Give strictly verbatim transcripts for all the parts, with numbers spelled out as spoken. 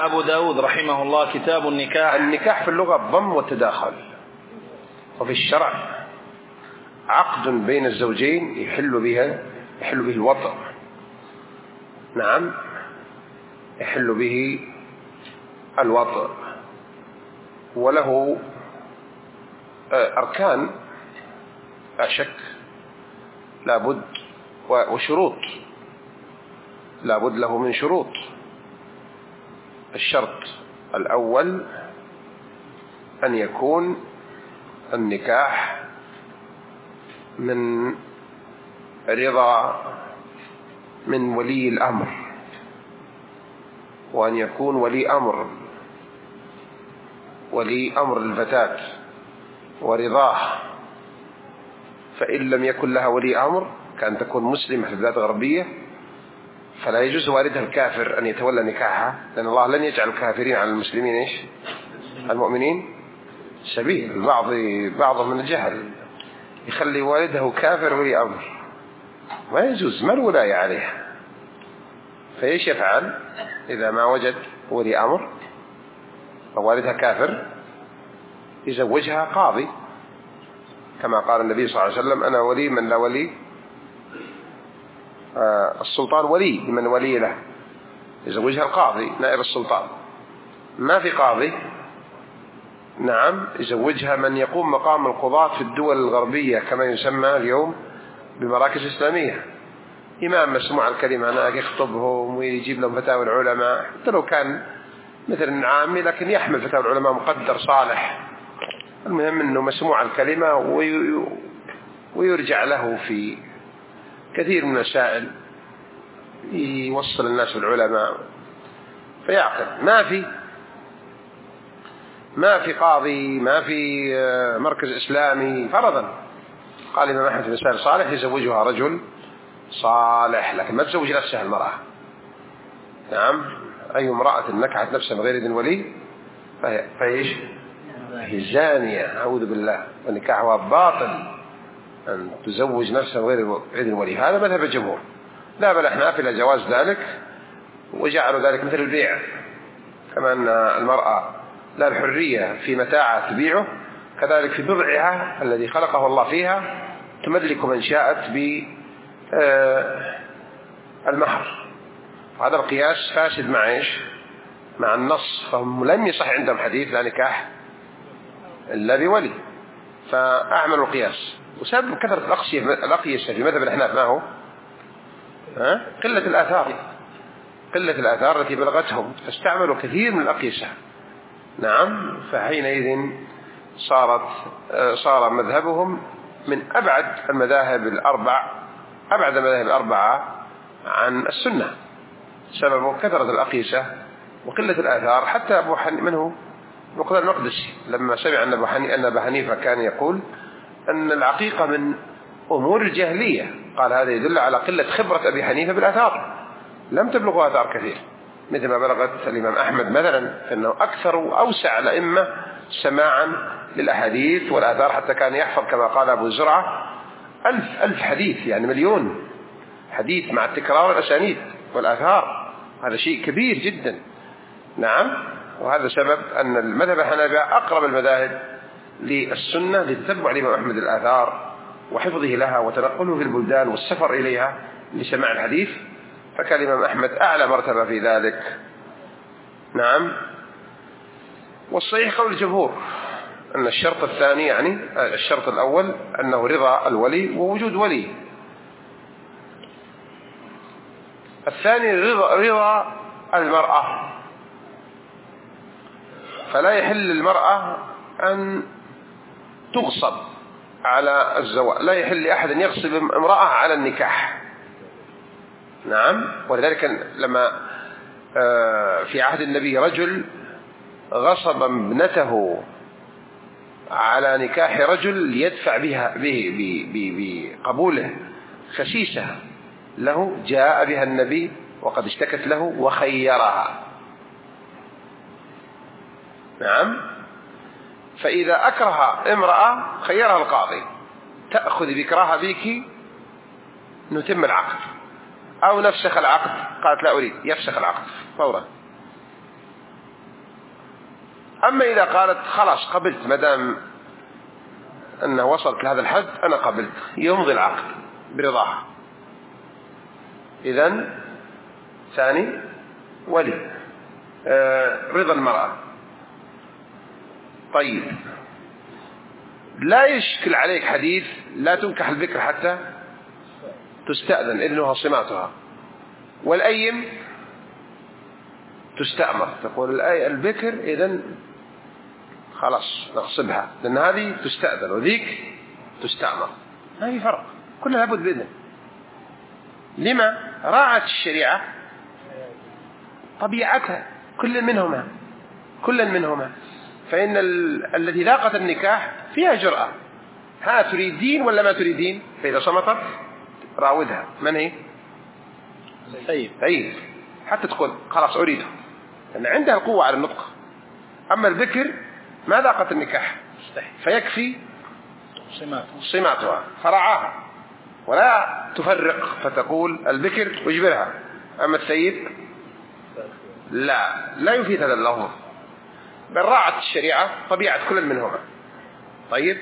أبو داود رحمه الله كتاب النكاح. النكاح في اللغة الضم والتداخل، وفي الشرع عقد بين الزوجين يحل بها يحل به الوطء. نعم، يحل به الوطء، وله أركان لا شك، لابد، وشروط لابد له من شروط. الشرط الأول أن يكون النكاح من رضا من ولي الأمر، وأن يكون ولي أمر ولي أمر الفتاة ورضاه. فإن لم يكن لها ولي أمر، كان تكون مسلمة في بلاد غربية، فلا يجوز والدها الكافر أن يتولى نكاحها، لأن الله لن يجعل الكافرين على المسلمين إيش المؤمنين سبيل. البعض بعضهم من الجهل يخلي والده كافر ولي أمر، ما يجوز، ما الولاية عليه. فإيش يفعل إذا ما وجد ولي أمر ووالدها كافر؟ يزوجها قاضي، كما قال النبي صلى الله عليه وسلم: أنا ولي من لا ولي، آه السلطان ولي لمن ولي له. يزوجها القاضي نائب السلطان. ما في قاضي، نعم، يزوجها من يقوم مقام القضاة في الدول الغربية، كما يسمى اليوم بمراكز إسلامية. إمام مسموع الكلمة هناك يخطبهم ويجيب لهم فتاوى العلماء، حتى لو كان مثل عامي لكن يحمل فتاوى العلماء، مقدر صالح. المهم أنه مسموع الكلمة ويرجع له في كثير من المسائل، يوصل الناس بالعلماء فيعقل. ما في ما في قاضي، ما في مركز إسلامي. فرضا قال الإمام أحمد بن سالم صالح يزوجها رجل صالح، لكن ما تزوج نفسها المرأة. نعم، أي امرأة نكحت نفسها من غير إذن ولي فهي فإيش هي زانية، أعوذ بالله، ونكاحها باطل، أن تزوج نفسها من غير إذن ولي. هذا مذهب الجمهور. لا، بل احنا إلى جواز ذلك، وجعلوا ذلك مثل البيع، كما أن المرأة لا الحرية في متاعها تبيعه، كذلك في بضعها الذي خلقه الله فيها تملك من شاءت بالمهر. هذا القياس فاسد مع إيش؟ مع النص، فهم لم يصح عندهم حديث لا نكاح إلا بولي، فأعملوا القياس. وسبب كثرة الأقيسة في مذهب الأحناف ما هو؟ ها؟ قلة الآثار قلة الآثار التي بلغتهم، فاستعملوا كثير من الأقيسة. نعم، فحينئذ صارت صار مذهبهم من أبعد المذاهب الأربع أبعد المذاهب الأربعة عن السنة، سبب كثرة الأقيسة وقلة الآثار. حتى أبو حنيفة منه مقدار المقدسي لما سمع أن أبو حنيفة أن أبو حنيفة كان يقول أن العقيقة من أمور الجاهلية، قال هذا يدل على قلة خبرة أبي حنيفة بالآثار، لم تبلغ آثار كثير مثل ما بلغت الإمام أحمد مثلا، أنه أكثر وأوسع الأئمة سماعا للأحاديث والآثار، حتى كان يحفظ كما قال أبو زرعة ألف ألف حديث، يعني مليون حديث مع التكرار الأسانيد والآثار. هذا شيء كبير جدا. نعم، وهذا سبب أن المذهب الحنابلة أقرب المذاهب للسنة لتتبع الإمام أحمد الآثار وحفظه لها وتنقله في البلدان والسفر إليها لسماع الحديث، فكان الإمام أحمد أعلى مرتبة في ذلك. نعم، والصحيح قول الجمهور أن الشرط الثاني، يعني الشرط الأول أنه رضا الولي ووجود ولي. الثاني رضا, رضا المرأة، فلا يحل للمرأة أن تغصب على الزواج، لا يحل لأحد أن يغصب امرأة على النكاح. نعم، ولذلك لما في عهد النبي رجل غصب ابنته على نكاح رجل ليدفع بها به بقبوله خسيسة له، جاء بها النبي وقد اشتكت له وخيرها. نعم، فإذا أكره امرأة خيرها القاضي: تأخذ بكراها بك نتم العقد، أو نفسخ العقد. قالت لا أريد، يفسخ العقد فورا. أما إذا قالت خلاص قبلت مدام أنه وصلت لهذا الحد أنا قبلت، يمضي العقد برضاها. إذن ثاني ولي آه رضا المرأة. طيب لا يشكل عليك حديث لا تنكح البكر حتى تستأذن إذنها صماتها، والأيم تستأمر، تقول البكر إذن خلاص نغصبها لأن هذه تستأذن وذيك تستأمر، ما في فرق، كلها لابد بإذن. لما؟ راعت الشريعة طبيعتها كل منهما كل منهما فإن ال... الذي لاقت النكاح فيها جرأة، ها تريدين ولا ما تريدين؟ فإذا صمتت راودها. من هي؟ طيب طيب حتى تقول خلاص أريدها لأن عندها القوة على النطق. أما البكر ما لاقت النكاح فيكفي صماتها فرعاها ولا تفرق فتقول البكر ويجبرها. أما السيد لا لا يفيد هذا اللفظ، بل راعت الشريعة طبيعة كل منهما. طيب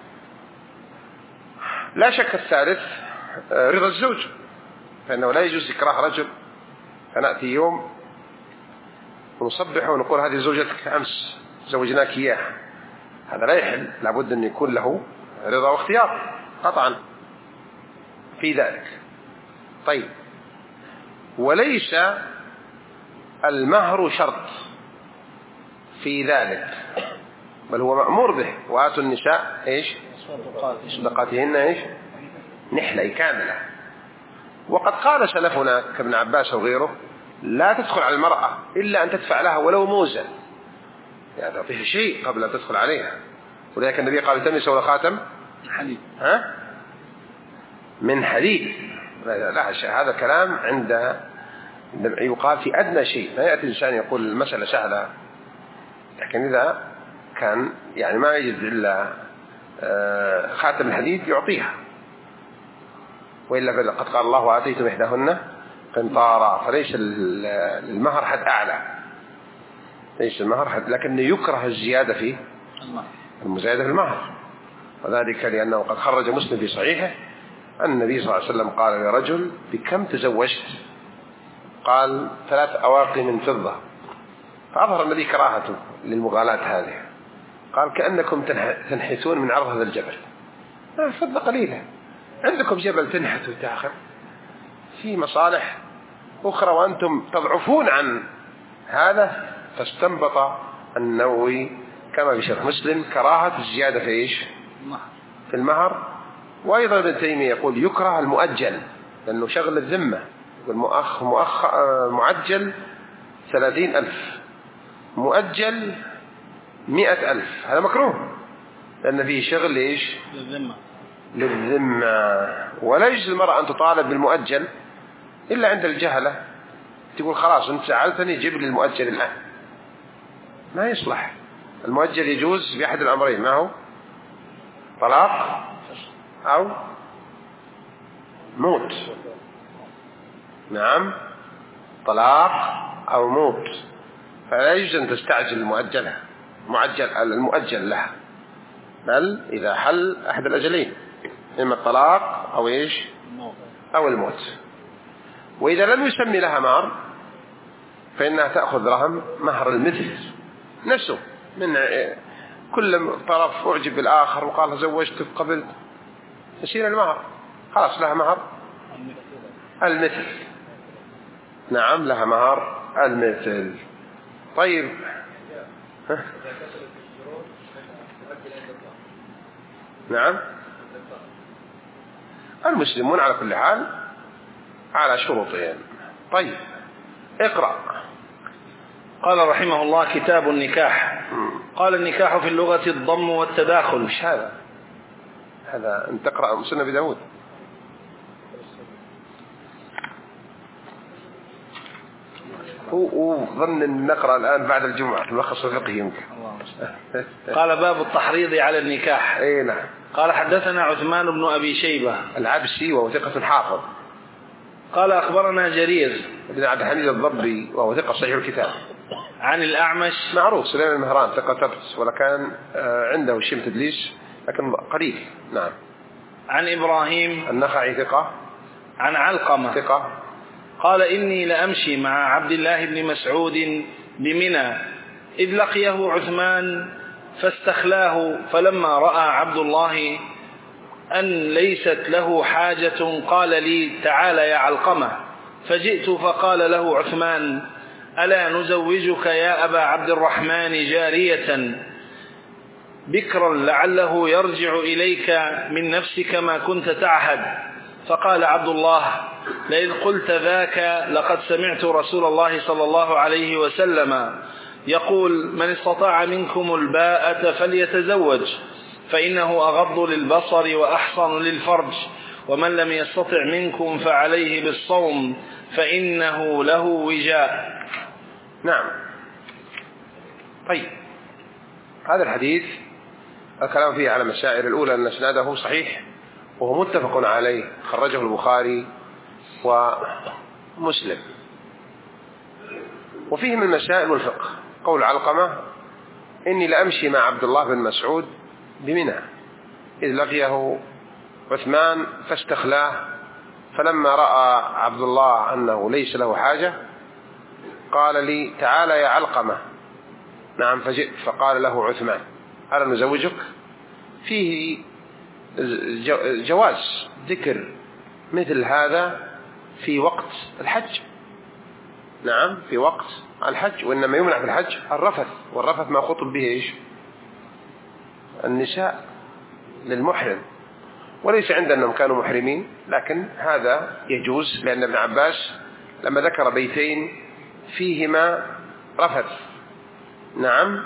لا شك الثالث رضا الزوج، فإنه لا يجوز إكراه رجل فنأتي يوم ونصبح ونقول هذه زوجتك أمس زوجناك إياها، هذا لا يحل، لابد أن يكون له رضا واختيار قطعا في ذلك. طيب وليس المهر شرط في ذلك، بل هو مأمور به، وآتوا النساء إيش صدقاتهن إيش نحلة كاملة. وقد قال سلفنا كابن عباس وغيره لا تدخل على المرأة إلا أن تدفع لها ولو موزة، يعني تعطيها شيء قبل أن تدخل عليها. ولذلك النبي قال تمس ولا خاتم حديد ها من حديد. لا شيء، هذا كلام عند يقال في أدنى شيء، ما يأتي الإنسان يقول المسألة سهلة، لكن إذا كان يعني ما يجد إلا خاتم الحديد يعطيها، وإلا قد قال الله وآتيتم إحداهن قنطارا، فليس المهر حد أعلى، ليس المهر حد، لكن يكره الزيادة في المزايدة في المهر، وذلك لأنه قد خرج مسلم في صحيحه أن النبي صلى الله عليه وسلم قال لرجل بكم تزوجت؟ قال ثلاث أواقي من فضة، فأظهر النبي كراهته للمغالاة هذه، قال كأنكم تنحتون من عرض هذا الجبل، الفضة قليلة، عندكم جبل تنحت وتاخر في مصالح أخرى وأنتم تضعفون عن هذا. فاستنبط النووي كما في شرح مسلم كراهة الزيادة في إيش في المهر. وأيضا ابن تيمية يقول يكره المؤجل لأنه شغل الذمة، والمؤخ مؤخ معجل ثلاثين ألف، مؤجل مئة ألف، هذا مكروه لأن فيه شغل إيش للذمة للذمة. ولا يجوز المرأة أن تطالب بالمؤجل إلا عند الجهلة، تقول خلاص أنت سألتني جيب لي المؤجل الآن، ما يصلح. المؤجل يجوز بأحد الأمرين، ما هو طلاق أو موت. نعم طلاق أو موت، فلا يجوز أن تستعجل المؤجلة معجل المؤجل لها، بل إذا حل أحد الأجلين إما الطلاق أو إيش أو الموت. وإذا لم يسمي لها مهر فإنها تأخذ رهن مهر المثل نفسه، من كل طرف أعجب بالآخر وقال زوجتك قبل يصير المهر خلاص لها مهر المثل. نعم لها مهر المثل. طيب ها؟ نعم المسلمون على كل حال على شروطهم. طيب اقرأ. قال رحمه الله كتاب النكاح. قال النكاح في اللغة الضم والتداخل. مش هذا هذا أن تقرأ مسلم أبي داود. وظن أن نقرأ الآن بعد الجمعة الملخص الفقهي يمكن. قال باب التحريض على النكاح. اي نعم. قال حدثنا عثمان بن أبي شيبة العبسي وهو ثقة حافظ. قال أخبرنا جرير ابن عبد الحميد الضبي وهو ثقة صحيح الكتاب. عن الأعمش. معروف سليمان المهران ثقة ثبت، ولا كان عنده شيء تدليس لكن قليل. نعم. عن إبراهيم النخعي ثقة. عن علقمة ثقة. قال إني لأمشي مع عبد الله بن مسعود بمنى إذ لقيه عثمان فاستخلاه، فلما رأى عبد الله أن ليست له حاجة قال لي تعال يا علقمة، فجئت فقال له عثمان ألا نزوجك يا أبا عبد الرحمن جارية بكرا لعله يرجع إليك من نفسك ما كنت تعهد؟ فقال عبد الله لئن قلت ذاك لقد سمعت رسول الله صلى الله عليه وسلم يقول من استطاع منكم الباءة فليتزوج فإنه أغض للبصر وأحصن للفرج، ومن لم يستطع منكم فعليه بالصوم فإنه له وجاء. نعم. طيب، هذا الحديث الكلام فيه على مسائل. الأولى أن إسناده صحيح وهو متفق عليه، خرجه البخاري ومسلم. وفيه من المسائل والفقه قول علقمة إني لأمشي مع عبد الله بن مسعود بمنى إذ لقيه عثمان فاستخلاه، فلما رأى عبد الله أنه ليس له حاجة قال لي تعال يا علقمة. نعم. فجئت فقال له عثمان ألا نزوجك؟ فيه جواز ذكر مثل هذا في وقت الحج. نعم، في وقت الحج. وإنما يمنع في الحج الرفث، والرفث ما خطب به إيش؟ النساء للمحرم، وليس عندنا أنهم كانوا محرمين، لكن هذا يجوز لأن ابن عباس لما ذكر بيتين فيهما رفث. نعم.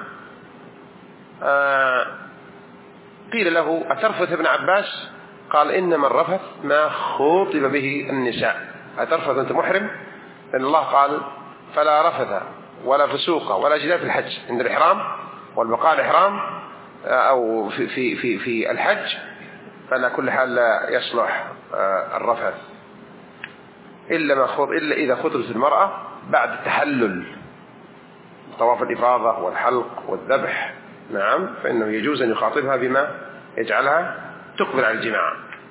آه قيل له أترفث ابن عباس؟ قال إنما الرفث ما خطب به النساء. أترفث أنت محرم؟ لأن الله قال فلا رفث ولا فسوق ولا جدال في الحج عند الإحرام والبقاء الإحرام أو في, في, في, في الحج، فعلى كل حال لا يصلح الرفث إلا, ما خط... إلا إذا خطبت المرأة بعد التحلل، طواف الإفاضة والحلق والذبح. نعم. فإنه يجوز أن يخاطبها بما يجعلها تقبل على الجماع.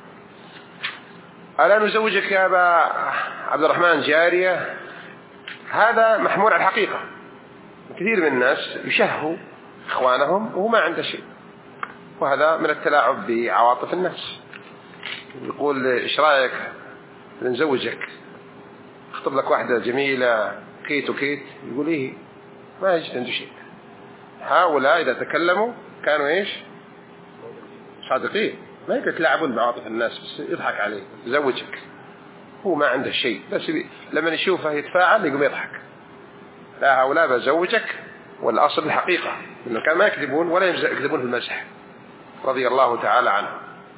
ألا نزوجك يا أبا عبد الرحمن جارية؟ هذا محمول على الحقيقة. كثير من الناس يشهوا إخوانهم وهو ما عنده شيء، وهذا من التلاعب بعواطف الناس. يقول إيش رأيك نزوجك، اخطب لك واحدة جميلة كيت وكيت، يقول إيه ما يجد عنده شيء. هؤلاء إذا تكلموا كانوا إيش؟ صادقين، ما يتلاعبون بعواطف الناس، بس يضحك عليه زوجك هو ما عنده شيء، بس لما يشوفه يتفاعل يقوم يضحك. لا، هؤلاء بزوجك والأصل الحقيقة إنه كان ما يكذبون ولا يكذبون في المزح رضي الله تعالى عنه.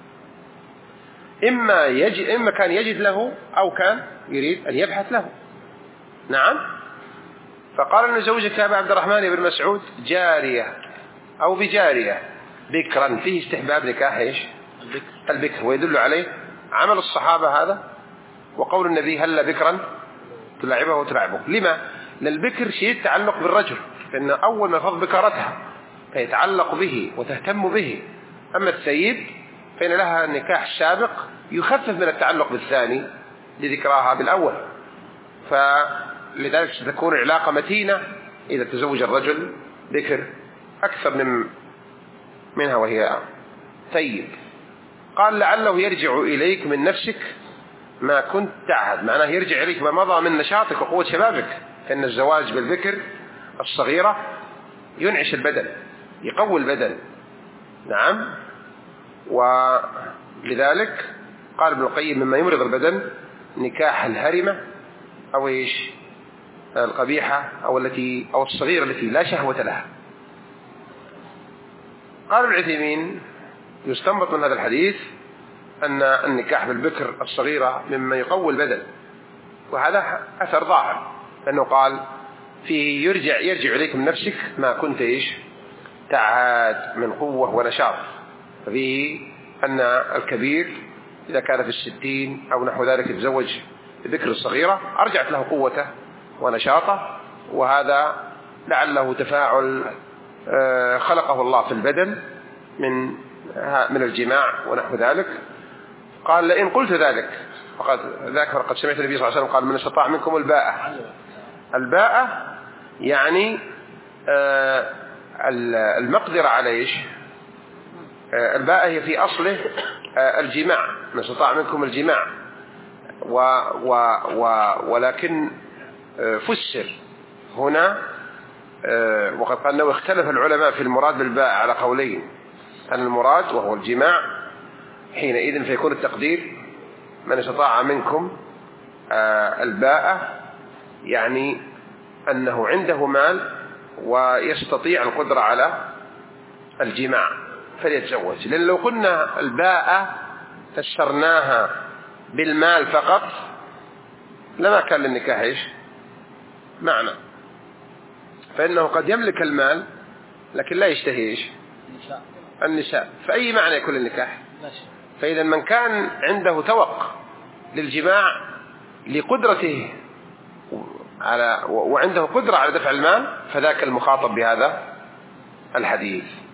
إما, يجد إما كان يجد له أو كان يريد أن يبحث له. نعم. فقال أن زوجك يا أبا عبد الرحمن بن مسعود جارية أو بجارية بكرا، فيه استحباب نكاح إيش؟ البكر، ويدل عليه عمل الصحابة هذا وقول النبي هل بكرا تلعبه وتلعبه. لما؟ لأن البكر شيء يتعلق بالرجل، فإن أول ما فض بكرتها فيتعلق به وتهتم به. أما السيد فإن لها النكاح السابق يخفف من التعلق بالثاني لذكراها بالأول، فلذلك ستكون العلاقة متينة إذا تزوج الرجل بكر أكثر من منها وهي ثيب. قال لعله يرجع إليك من نفسك ما كنت تعهد، معناه يرجع إليك ما مضى من نشاطك وقوة شبابك، فإن الزواج بالبكر الصغيرة ينعش البدن، يقوي البدن. نعم. ولذلك قال ابن القيم مما يمرض البدن نكاح الهرمة أو إيش القبيحة أو التي أو الصغيرة التي لا شهوة لها. قال ابن عثيمين يستنبط من هذا الحديث أن النكاح بالبكر الصغيرة مما يقوي البدن، وهذا أثر ظاهر لأنه قال فيه يرجع يرجع إليك من نفسك ما كنت إيش تعهد من قوة ونشاط. ففيه أن الكبير إذا كان في الستين أو نحو ذلك يتزوج بذكر الصغيرة أرجعت له قوته ونشاطه، وهذا لعله تفاعل خلقه الله في البدن من من الجماع ونحو ذلك. قال لئن قلت ذلك فقد ذاك فقد سمعت النبي صلى الله عليه وسلم قال من استطاع منكم الباءة. الباءة يعني المقدرة على ايش؟ الباءة هي في أصله الجماع، من استطاع منكم الجماع، و و و ولكن فسر هنا وقد قال انه اختلف العلماء في المراد بالباء على قولين، أن المراد وهو الجماع حينئذ فيكون التقدير من استطاع منكم الباءة يعني أنه عنده مال ويستطيع القدرة على الجماع فليتزوج. لأن لو قلنا الباءة فسرناها بالمال فقط لما كان للنكاح إيش معنى، فإنه قد يملك المال لكن لا يشتهي إيش النساء، فأي معنى يكون النكاح؟ فإذا من كان عنده توق للجماع لقدرته على وعنده قدرة على دفع المال فذاك المخاطب بهذا الحديث.